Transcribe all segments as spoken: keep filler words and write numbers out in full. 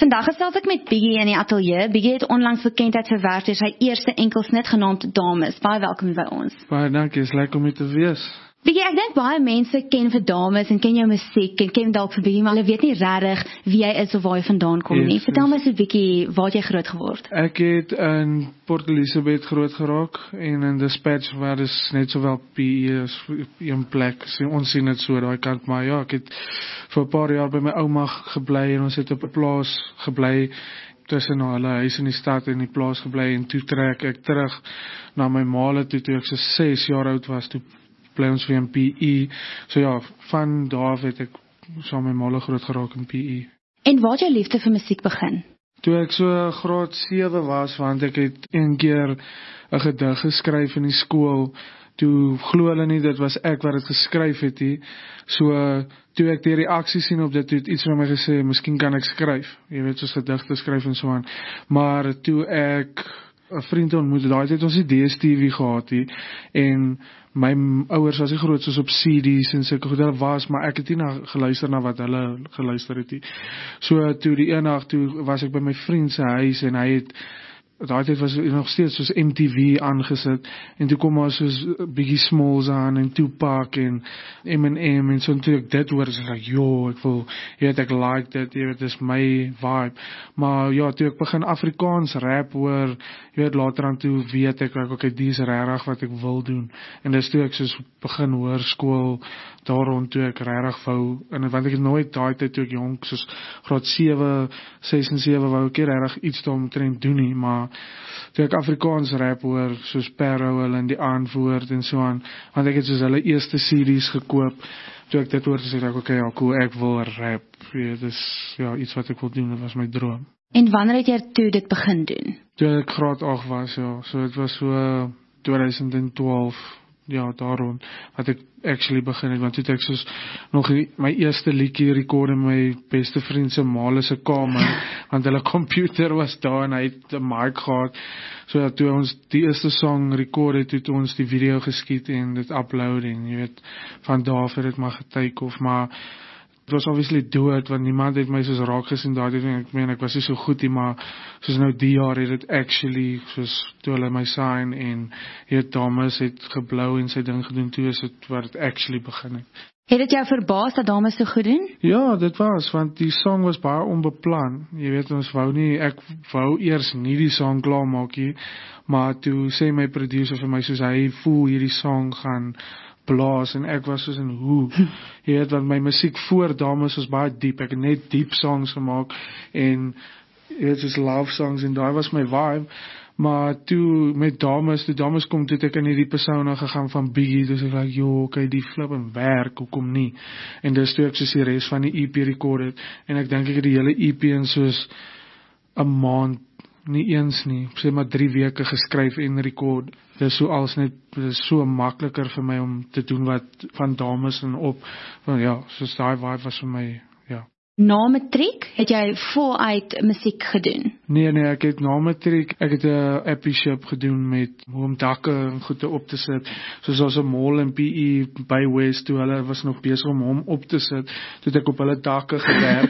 Vandag gesels ek met Biggie in die ateljee. Biggie het onlangs bekendheid verwerf deur sy eerste enkelsnit genaamd Dames. Baie welkom by ons. Baie dankie, is lekker om hier te wees. Biggie, ek dink baie mense ken vir Dames en ken jou musiek en ken dalk vir Biggie, maar hulle weet nie regtig wie jy is of waar jy vandaan kom Yes, nie. yes. Vertel my so 'n bietjie, waar het jy groot geword? Ek het in Port Elizabeth groot geraak en in Dispatch waar is net sowel P E as een plek. So, ons sien dit so daai kant, maar ja, ek het vir 'n paar jaar by my ouma gebly en ons het op 'n plaas gebly tussen hulle huis in die stad en die plaas gebly en toe trek ek terug na my maale toe toe ek so ses jaar oud was, toe bly ons weer in P E. So ja, van daar af het ek saam met my maale groot geraak in P E. En waar het jou liefde vir musiek begin? Toe ek so graad sewe was, want ek het een keer 'n gedig geskryf in die skool, toe glo hulle nie, dit was ek wat dit geskryf het nie. So, toe ek die reaksie sien op dit, het iets van my gesê, miskien kan ek skryf. Jy weet, soos gedigte skryf en so aan. Maar toe ek 'n vriend ontmoet, daai het ons die D S T V gehad nie, en my ouers was nie groot soos op C D's en sulke goed, hulle was, maar ek het nie na, geluister na wat hulle geluister het nie. So toe die eendag, toe was ek by my vriend se huis en hy het, daai tyd was nog steeds soos M T V aangesit en toe kom maar soos Biggie Smalls aan en Tupac en M en M en so toe ek dit hoor, is ek, jo, ek voel, jy weet, ek like dit, jy weet, dit is my vibe. Maar ja, toe ek begin Afrikaans rap hoor, jy weet, later aan toe weet ek, ek okay, die is regtig wat ek wil doen. En dis toe ek soos begin hoor skool, daar rond toe ek regtig wou, en want ek het nooit daai tyd toe ek jonk, soos graad sewe, ses en sewe, wou ek nie regtig iets daaromtrent doen nie, maar toe ek Afrikaans rap hoor, soos Perro, hulle in die Antwoord en so aan, want ek het soos hulle eerste C D's gekoop, toe ek dit hoor, sê ek, okay, ja, cool, ek wil rap, ja, dis ja, iets wat ek wil doen, dit was my droom. En wanneer het jy toe dit begin doen? Toe ek graad agt was, ja, so het was so twintig twaalf, ja, daarom, wat ek actually begin het, want toe het ek soos nog die, my eerste liedjie rekord in my beste vriend se maale se kamer, want hulle computer was daar en hy het 'n mic gehad, so dat toe ons die eerste song rekord het, toe ons die video geskiet en dit upload en jy weet, van daar af het dit maar getake of, maar het was obviously dood, want niemand het my soos raak gesien daar, ek meen, ek was nie so goed nie, maar soos nou die jaar het het actually, soos toe hulle my sign, en jy weet, Dames het geblou en sy ding gedoen, toe is het waar het actually begin het. Het dit jou verbaas dat Dames so goed doen? Ja, dit was, want die song was baie onbeplan, jy weet, ons wou nie, ek wou eers nie die song klaar maak nie, maar toe sê my producer vir my, soos hy voel hierdie song gaan blaas, en ek was soos in hoe, jy weet, want my musiek voor Dames was baie diep, ek het net diep songs gemaak, en jy weet, soos love songs, en daai was my vibe, maar toe met Dames, toe Dames kom, toe het ek in die persona gegaan van Biggie, dus ek like, jo, okay, die flip en werk, hoekom nie, en dis toe ek soos die rest van die E P record het, en ek denk ek het die hele E P in soos een maand, nie eens nie, sê maar drie weke geskryf en rekord, dit is so als net, dit is so makkeliker vir my om te doen wat van Dames en op, want ja, soos die vibe was vir my, ja. Na matriek het jy voluit musiek gedoen? Nee, nee, ek het na matriek, ek het 'n apprenticeship gedoen met hoe om dakke en goede op te sit, soos as 'n mall in P E by West, toe hulle was nog besig om hom op te sit, toe het ek op hulle dakke gewerk,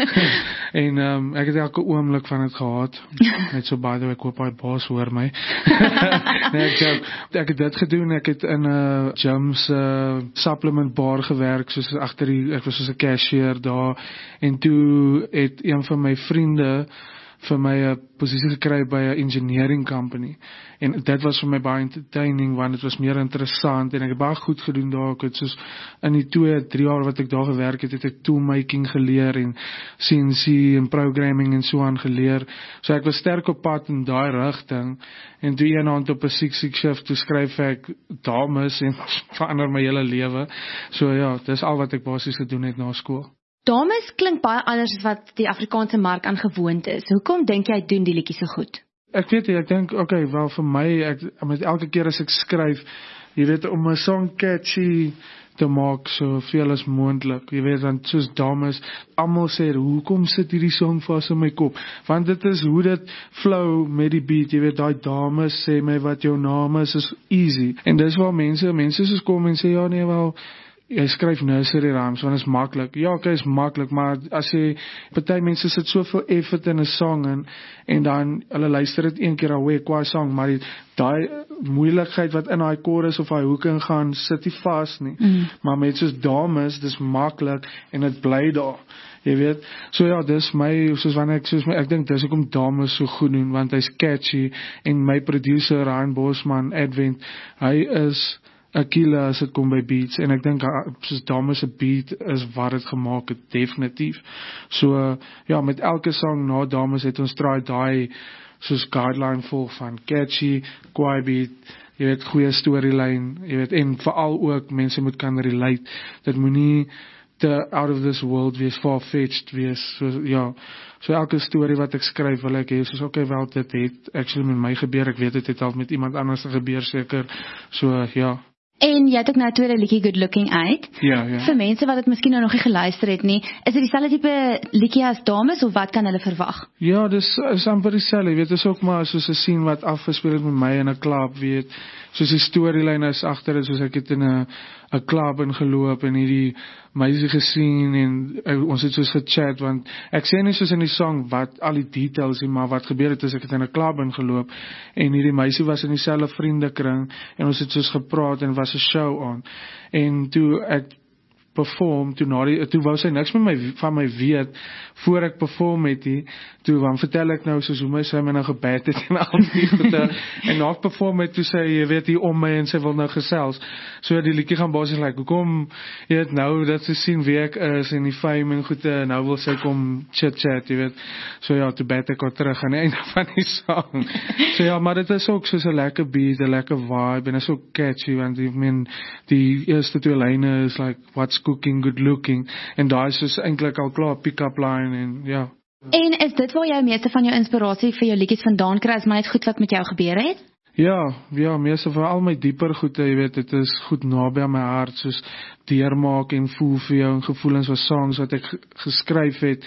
en um, ek het elke oomblik van het gehad, net so by the way, ek hoop my baas hoor my, nee, ek, joke, ek het dit gedoen, ek het in 'n uh, gyms uh, supplement bar gewerk, soos agter die, ek was soos 'n cashier daar, en toe het een van my vriende vir my 'n posisie gekry by 'n engineering company, en dit was vir my baie entertaining, want dit was meer interessant, en ek het baie goed gedoen daar, ek het soos in die twee, drie jaar wat ek daar gewerk het, het ek toolmaking geleer, en C N C, en programming, en so aan geleer, so ek was sterk op pad in daai rigting, en toe een aand op 'n six six shift, toe skryf ek Dames, en verander my hele lewe, so ja, dis al wat ek basies gedoen het na skool. Dames klink baie anders as wat die Afrikaanse mark aan gewoond is. Hoekom dink jy doen die liedjie so goed? Ek weet nie, ek dink, okay, wel vir my, ek, met elke keer as ek skryf, jy weet, om 'n song catchy te maak, so veel as moontlik, jy weet, want soos Dames, almal sê, hoekom sit hierdie song vas in my kop, want dit is hoe dit flow met die beat, jy weet, daai Dames, sê my wat jou naam is, is easy, en dis waar mense, mense soos kom en sê, ja nee, wel, jy skryf nursery rhymes, want is maklik. Ja, okay, is maklik, maar as jy, party mense sit soveel effort in 'n song en, en dan, hulle luister dit een keer away, qua song, maar die, daai moeilikheid wat in daai chorus of daai hoek ingaan, sit nie vas nie. Mm. Maar met soos dames, dis maklik, en dit bly daar. Jy weet, so ja, dis my, soos wanneer ek, soos my, ek dink dis hoekom dames so goed doen, want hy's catchy, en my producer, Ryan Bosman, Advent, hy is een killer as dit kom by beats, en ek dink, soos dames 'n beat is wat het gemaak het, definitief. So, ja, met elke song na dames het ons try daai, soos guideline volg van catchy, kwaai beat, jy weet, goeie storyline, jy weet, en veral ook, mense moet kan relate, dit moet nie te out of this world wees, far-fetched wees, so, ja, so elke story wat ek skryf, wil ek hê, soos, ok, wel, dit het actually met my gebeur, ek weet, dit het al met iemand anders gebeur, seker, so, ja. En jy het ook nou tweede liedjie Good Looking uit. Ja, ja. Vir mense wat het miskien nou nog nie geluister het nie, is dit dieselfde tipe liedjie as dames, of wat kan hulle verwag? Ja, dis is amper dieselfde, weet, dis ook maar soos 'n scene wat afgespeel het met my in 'n klub, weet, soos die storyline is agter dit, soos ek het in 'n 'n klub ingeloop en hierdie meisie gesien en uh, ons het soos gechat, want ek sê nie soos in die song wat al die details nie, maar wat gebeur het is ek het in 'n klub ingeloop en hierdie meisie was in dieselfde vriendekring en ons het soos gepraat en was 'n show aan en toe ek perform, toe, na die, toe wou sy niks met my, van my weet, voor ek perform het die, toe dan vertel ek nou soos hoe my sy my nou gebed het en al die vertel, en na ek perform het, toe sy, jy weet, hier om my en sy wil nou gesels, so die liedjie gaan basies like, hoekom, jy weet, nou dat sy sien wie ek is, en die fame en goede, nou wil sy kom chit-chat, jy weet, so ja, toe bed ek al terug aan die einde van die song, so ja, maar dit is ook soos 'n lekker beat, 'n lekker vibe, en is ook catchy, want die, men, die eerste twee lyne is like, what's cooking, good looking, en daar is dus eintlik al klaar pick-up line, en ja. En is dit waar jy meeste van jou inspirasie vir jou liedjies vandaan kry, is maar net goed wat met jou gebeur het? Ja, ja, meeste van al my dieper goede, jy weet, het is goed naby aan my hart, soos deurmaak en voel vir jou, en gevoelens van songs wat ek geskryf het,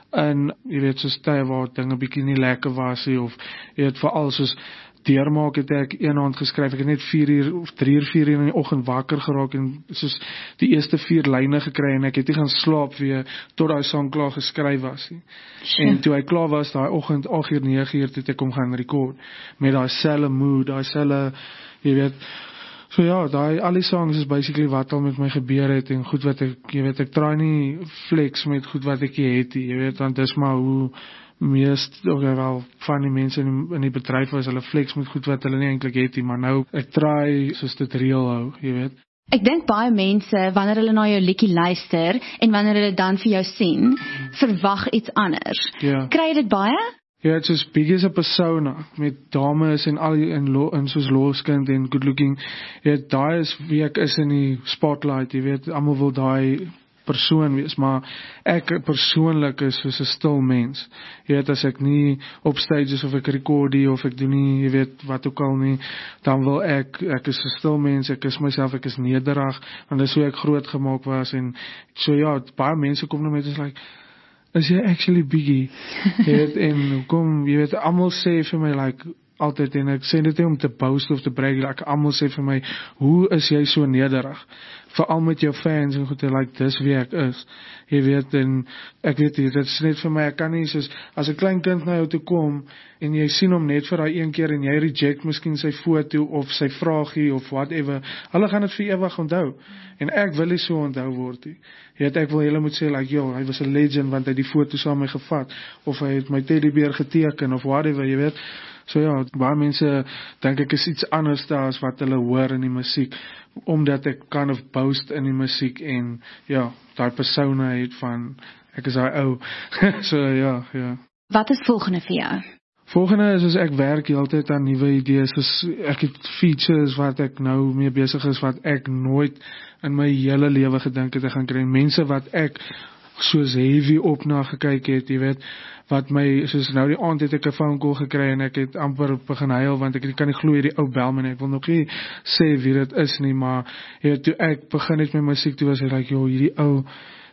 en jy weet, soos tye waar dinge bietjie nie lekker was, of jy weet, veral soos deurmaak het ek een aand geskryf, ek het net vier uur of drie uur, vier uur in die oggend wakker geraak en soos die eerste vier lyne gekry en ek het nie gaan slaap weer tot daai song klaar geskryf was nie. Sure. En toe hy klaar was daai oggend agt uur, nege uur toe ek hom gaan record met daai selfe mood, daai selfe, jy weet, so ja, daai al die songs is basically wat al met my gebeur het en goed wat ek, jy weet, ek try nie flex met goed wat ek het, jy weet, want dis maar hoe meest, ook wel van die mense in die, in die bedryf was, hulle flex met goed wat hulle nie eintlik het nie, maar nou, ek try soos dit real hou, jy weet. Ek dink baie mense, wanneer hulle na jou liedjie luister, en wanneer hulle dan vir jou sien, verwag iets anders. Ja. Kry jy dit baie? Ja, het is soos big as a persona, met dames en al die, en, lo, en soos Loskind en Good Looking, ja, daai is wie ek is in die spotlight, jy weet, almal wil daai persoon wees, maar ek persoonlik is soos 'n stil mens. Jy weet, as ek nie op stage is of ek recordie of ek doen nie, jy weet, wat ook al nie, dan wil ek, ek is 'n stil mens, ek is myself, ek is nederig, want dis hoe ek groot gemaak was, en so ja, baie mense kom na my, dis like, is jy actually Biggie? Jy weet, en kom, jy weet, almal sê vir my, like, altyd, en ek sê dit nie om te boast of te brag, like, almal sê vir my, hoe is jy so nederig? Veral met jou fans, en goed, like, dis wie ek is, jy weet, en ek weet nie, dit is net vir my, ek kan nie, soos, as 'n klein kind na jou toe kom, en jy sien hom net vir daai een keer, en jy reject miskien sy foto, of sy vraagie, of whatever, hulle gaan dit vir ewig onthou, en ek wil nie so onthou word nie, jy weet, ek wil julle moet sê, like, yo, hy was 'n legend, want hy die foto saam my gevat, of hy het my teddybeer geteken, of whatever, jy weet, so ja, baie mense dink ek is iets anders daar as wat hulle hoor in die musiek, omdat ek kind of boast in die musiek en ja, daai persona het van, ek is daai ou, so ja, ja. Wat is volgende vir jou? Volgende is, as ek werk die altyd aan nuwe idees, is, ek het features wat ek nou mee besig is, wat ek nooit in my hele lewe gedink het te gaan kry, mense wat ek soos heavy op na gekyk het, jy weet, wat my, soos nou die aand het ek 'n phone call gekry en ek het amper begin huil, want ek kan nie glo hierdie ou bel my, ek wil nog nie sê wie dit is nie, maar jy weet, toe ek begin het met musiek, toe was hy like, joh, hierdie ou,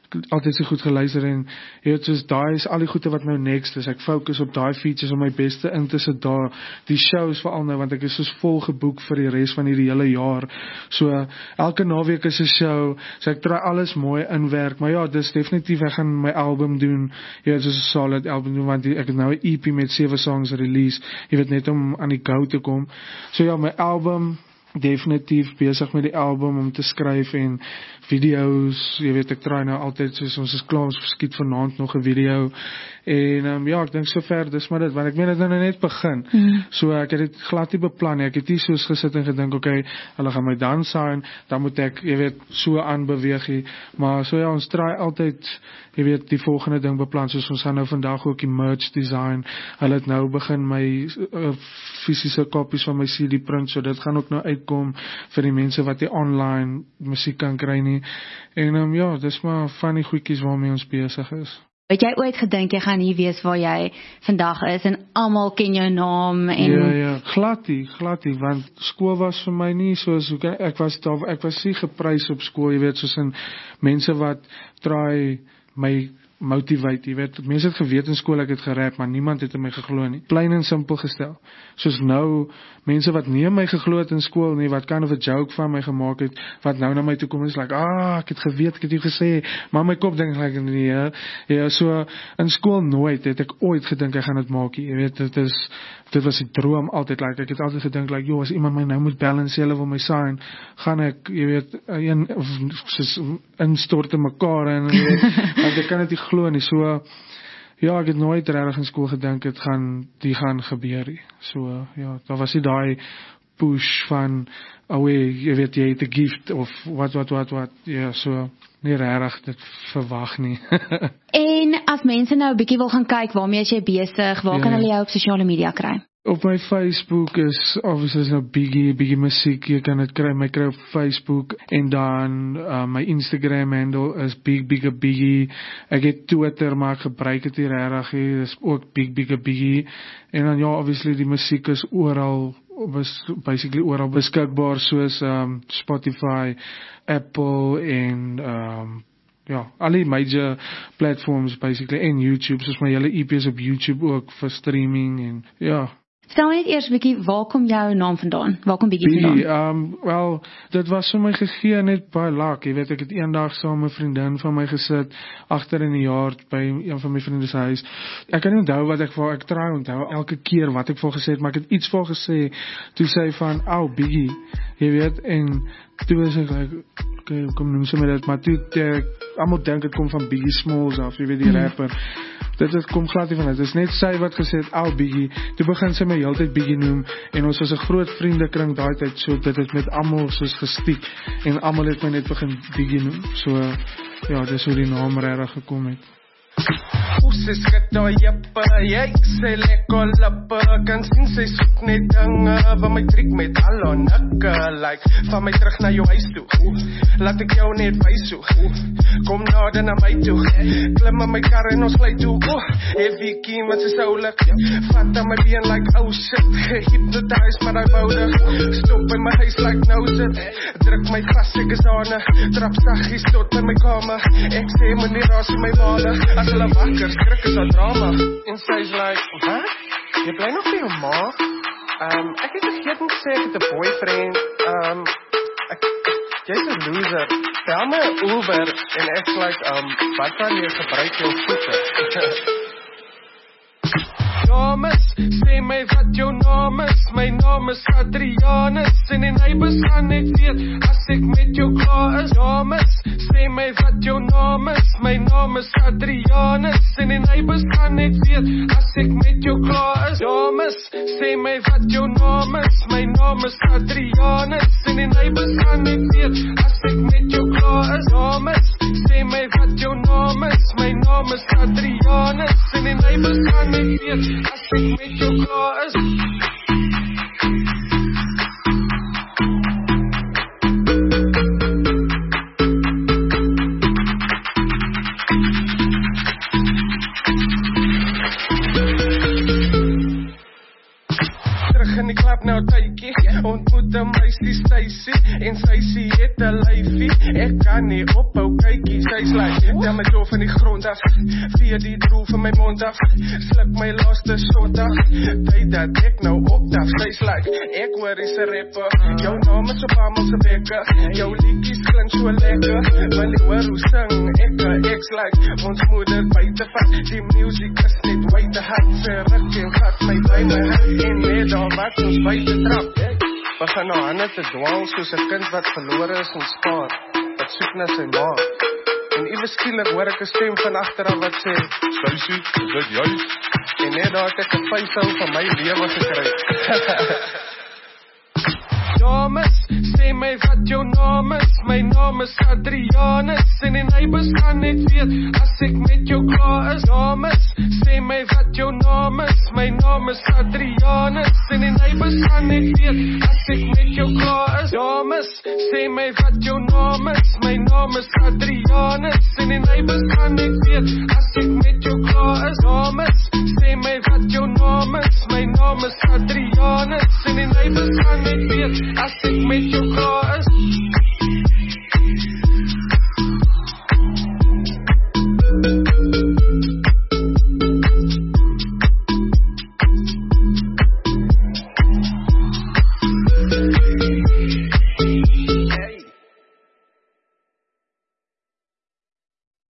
altyd so goed geluister en jy weet soos daai is al die goede wat nou next is. Ek fokus op daai features om my beste in te sit daar. Die shows veral nou want ek is soos vol geboek vir die res van hierdie hele jaar. So elke naweek is 'n show. So ek try alles mooi inwerk. Maar ja, dis definitief ek gaan my album doen. Jy weet soos 'n solid album doen want die, ek het nou 'n E P met sewe songs release. Jy weet net om aan die go te kom. So ja, my album definitief besig met die album om te skryf en video's, jy weet ek try nou altyd soos ons is klaar, ons verskiet vanaand nog 'n video en um, ja, ek dink sover dis maar dit, want ek meen dit nou net begin, mm. so ek het dit glad nie beplan nie, ek het nie soos gesit en gedink, oké, okay, hulle gaan my dan sign, dan moet ek, jy weet, so aanbeweeg, maar so ja, ons try altyd, jy weet, die volgende ding beplan, soos ons gaan nou vandag ook die merch design, hulle het nou begin my uh, fisiese kopies van my C D print, so dit gaan ook nou uitkom vir die mense wat die online musiek kan kry nie, en um, ja, dis maar van die goedjies waarmee ons besig is. Het jy ooit gedink jy gaan hier wees waar jy vandag is en almal ken jou naam en Ja, ja, glad nie, glad nie, want skool was vir my nie soos ek was daar, ek was nie geprys op skool, jy weet, soos in mense wat try my motivate, jy weet, mense het geweet in skool ek het gerap, maar niemand het in my geglo nie, plain en simpel gestel, soos nou, mense wat nie in my geglo het in skool nie, wat kind of a joke van my gemaak het, wat nou na my toe kom, is like, ah, ek het geweet, ek het jou gesê, maar my kop denk like, nee, ja, ja, so, in skool nooit, het ek ooit gedink, ek gaan het maak, jy weet, dit is, dit was die droom altyd, like, ek het altyd gedink, like, joh, as iemand my nou moet bel en sê, hulle wil my sign, gaan ek, jy weet, een, of, soos, instort in mekaar, en, jy weet, want ek kan het nie glo nie, so, ja, ek het nooit regtig in skool gedink, het gaan, die gaan gebeur nie, so, ja, daar was nie daai push van, oh, jy weet, jy het 'n gift, of wat, wat, wat, wat, ja, so, nie regtig dit verwag nie. En as mense nou 'n bietjie wil gaan kyk, waarmee is jy besig, waar ja. kan hulle jou op sosiale media kry? Op my Facebook is, obviously is nou Biggie, Biggie Musiek, jy kan het kry, my kry op Facebook, en dan uh, my Instagram handle is Big Bigger Biggie, ek het Twitter, maar ek gebruik het hier regtig, is ook Big Bigger Biggie, en dan ja, obviously die musiek is oral, was basically oral beskikbaar, soos um, Spotify, Apple, en um, ja, al die major platforms basically, en YouTube, soos my hele E P is op YouTube ook, vir streaming, en ja. Stel net eers 'n bietjie, waar kom jou naam vandaan? Waar kom Biggie vandaan? Biggie, um, wel, dit was vir my gegee net baie luck, jy weet, ek het eendag saam met 'n vriendin van my gesit, agter in die yard, by een van my vriende se huis, ek kan nie onthou wat ek vir, ek try onthou, elke keer wat ek vir gesê het, maar ek het iets vir gesê, toe sê van, au, Biggie, jy weet, en toe was ek, like, okay, kom noem sy my dit, maar toe, ek, allemaal denk het kom van Biggie Smalls af, jy weet, die rapper, dit het kom glad nie van dit, dit is net sy wat gesê het, au Biggie, toe begin sy my heeltyd Biggie noem, en ons was 'n groot vriendekring daai tyd, so dit het met almal soos gestiek, en almal het my net begin Biggie noem, so, ja, dis hoe die naam regtig gekom het. Oes is getoeiepe, jy sê lekker lippe, kan sien sy soek net dinge, van my triek met al on nikke, like, van my terug na jou huis toe, laat ek jou net wys hoe, kom nader na my toe, klim in my kar en ons glij toe, oh, heavy key met sy soulik, vat aan my been like, oh shit, gehypnotize maar die boude, stop by my huis like nou sit, druk my vast, ek is aan, trap saggies tot by my kamer, ek sê my nie raas in my wale, as hulle wakker, skrik is al drama, en sy is like, wat? Jy bly nog vir jou ma? Um, ek het vergeten gesê, ek het 'n boyfriend, um, ek, jy's 'n loser, bel my 'n Uber, en ek like, um, wat kan jy gebruik jou voete? Dames, sê my wat jou naam is, my naam is Adrianus, en die neighbors gaan net weet, as ek met jou klaar is. Dames, sê my wat jou naam is, my naam is Adrianus, en die neighbors gaan net weet, as ek met jou klaar is. Dames, sê my wat jou naam is, my naam is Adrianus, en die neighbors gaan net weet, as ek met jou klaar is. Dames, sê my wat jou naam is, my naam is Adrianus, en die neighbors gaan net weet, as ek met jou klaar is. Terug in die klap nou tydjie, ontmoet my Stacy, Stacy, en Stacy het 'n lyfie. Ek kan nie ophou kykie, sy's like, tel my doof in die grond af, via die droel van my mond af, sluk my laaste shot af, tyd dat ek nou optaf, sy's like, ek hoor is 'n rapper, jou naam is op almal se bekke, jou liedjies klink so lekker, wil jy hoor hoe sing ek, ek's like, ons moeder buite vat, die music is net buite hard, sy ruk en gat my by my hand, en net daar wat ons buite trap, begin nou hande te dwaal, soos 'n kind wat verlore is en spaar, wat soek na sy ma, en iewes skielik hoor ek 'n stem van agteraf wat sê, Stacy, is dit jy? En net daar het ek 'n vuishou van my lewe gekry. Dames, sê my wat jou naam is, my naam is Adrianus, en die neighbors kan net weet, as ek met jou klaar is. Dames, sê my wat jou naam is, my naam is Adrianus, en die neighbors kan net weet, as ek met jou klaar is. Dames, sê my wat jou naam is, my naam is Adrianus, en die neighbors kan net weet, as ek met jou klaar is. Dames, sê my wat jou naam is, my naam is Adrianus, en die neighbors kan net weet, as ek met jou klaar is.